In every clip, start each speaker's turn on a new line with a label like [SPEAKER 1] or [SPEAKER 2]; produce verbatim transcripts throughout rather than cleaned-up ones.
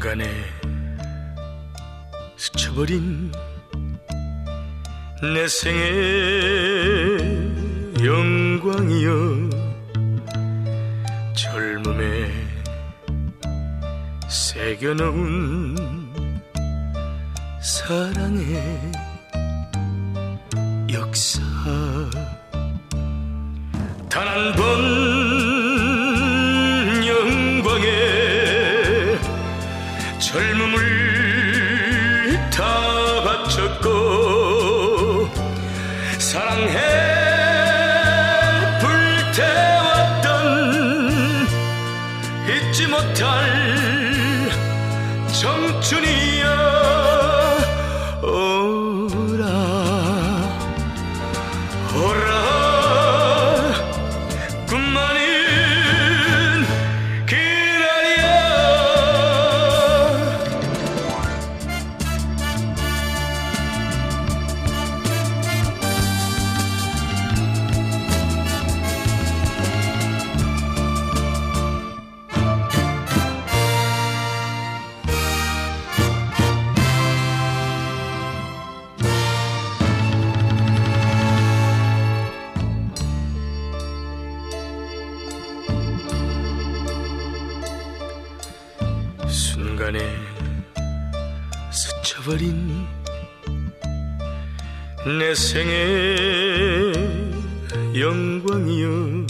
[SPEAKER 1] 순간에 스쳐버린 내 생의 영광이여, 젊음에 새겨놓은 사랑의 역사. 단 한 번 영광에 젊음을 다 바쳤고, 사랑해 불태웠던 잊지 못할 청춘이여, 오라 오라. 꿈 많은 그날이야. 순간에 스쳐버린 내 생의 영광이여,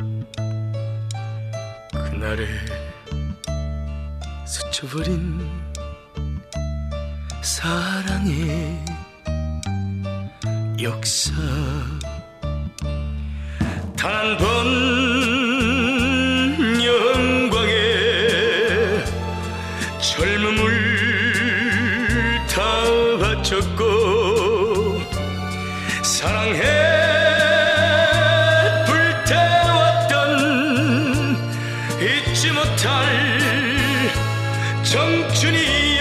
[SPEAKER 1] 그날에 스쳐버린 사랑의 역사. 단 한 번 영광에 젊음을 다 바쳤고, 사랑해 불태웠던 잊지 못할 청춘이